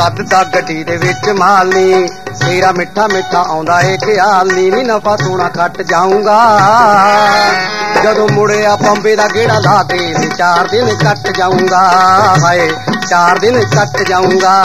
ਵੱਧਦਾ ਗੱਡੀ ਦੇ ਵਿੱਚ ਮਾਲ ਨੀ ਤੇਰਾ ਮਿੱਠਾ ਮਿੱਠਾ ਆਉਂਦਾ ਏ ਖਿਆਲ ਨੀ ਨਫਾ ਸੋਨਾ ਖੱਟ ਜਾਊਂਗਾ ਜਦੋਂ ਮੁੜਿਆ ਬੰਬੇ ਦਾ ਗੇੜਾ ਲਾ ਕੇ 4 ਦਿਨ ਕੱਟ ਜਾਊਂਗਾ ਹਾਏ 4 ਦਿਨ ਕੱਟ ਜਾਊਂਗਾ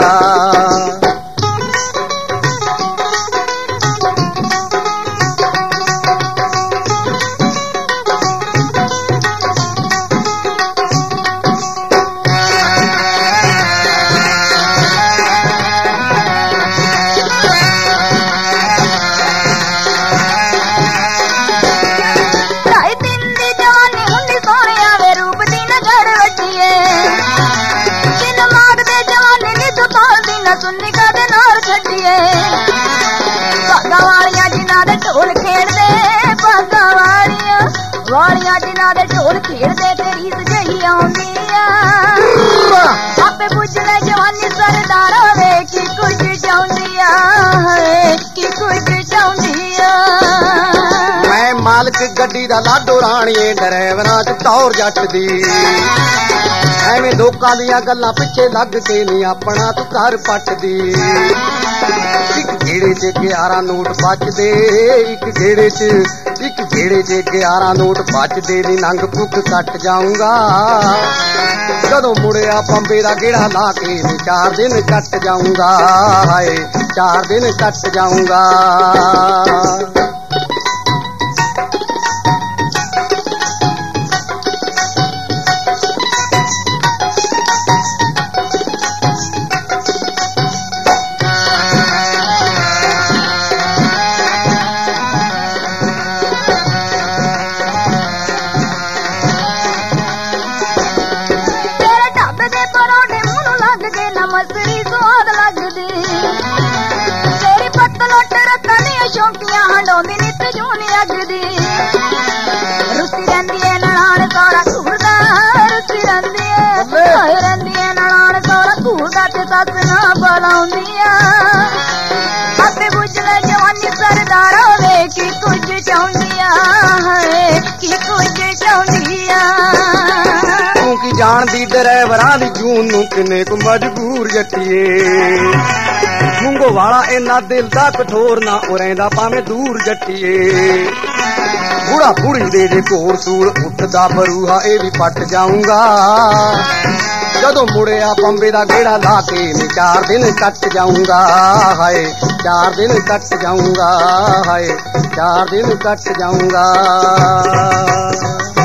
सुन्नी कदे नाल छड्डिए भागा वालियां जिन्हां दे ढोल खेड़दे भागा वालियां जिन्हां दे ढोल खेड़दे ते रीस जही आउंदी आ आपे पुछ ले जवानी सरदारा वे की कुछ चाहुंदी आ की कुछ चाहुंदी आ मैं मालक गड्डी दा लाडो राणीए ड्राइवरां च टौर जट दी ਐਵੇਂ ਲੋਕਾਂ ਦੀਆਂ ਗੱਲਾਂ ਪਿੱਛੇ ਲੱਗ ਕੇ ਨੀ ਆਪਣਾ ਤੂੰ ਘਰ ਪੱਟਦੀ ਇੱਕ ਗੇੜੇ 'ਚ 11 ਨੋਟ ਬਚਦੇ ਇੱਕ ਗੇੜੇ 'ਚ 11 ਨੋਟ ਬਚਦੇ ਨੀ ਨੰਗ ਭੁੱਖ ਕੱਟ ਜਾਊਂਗਾ ਜਦੋਂ ਮੁੜਿਆ ਬੰਬੇ ਦਾ ਗੇੜਾ ਲਾ ਕੇ 4 ਦਿਨ ਕੱਟ ਜਾਊਂਗਾ ਹਾਏ 4 ਦਿਨ ਕੱਟ ਜਾਊਂਗਾ मसरी स्वाद लगदी तेरी पतलोट रखनी शौकियां हंडोंदी नित जूनी अगदी रुसी रंदी है ननाण सारा घूरदा रुसी रंदी है ननाण सारा घूरदा ते सस ना बुलाउंदी आपे बुझ ले जवानी सरदारा वे की कुछ चाहुंदी है की कुछ चाहुंदी की जानदी ड्राइवरां दी जून नूं किन्ने को मजबूर जट्टीए मुंगो वाला इन्ना दिल दा कठोर ना उरेंदा भावें दूर जट्टीए बुढ़ा बुढ़ी दे जे घोर सूल उठदा बरूहा ए भी पट जाऊंगा ਜਦੋਂ ਮੁੜਿਆ ਬੰਬੇ ਦਾ ਗੇੜਾ ਲਾ ਕੇ 4 ਦਿਨ ਕੱਟ ਜਾਊਂਗਾ ਹਾਏ 4 ਦਿਨ ਕੱਟ ਜਾਊਂਗਾ ਹਾਏ 4 ਦਿਨ ਕੱਟ ਜਾਊਂਗਾ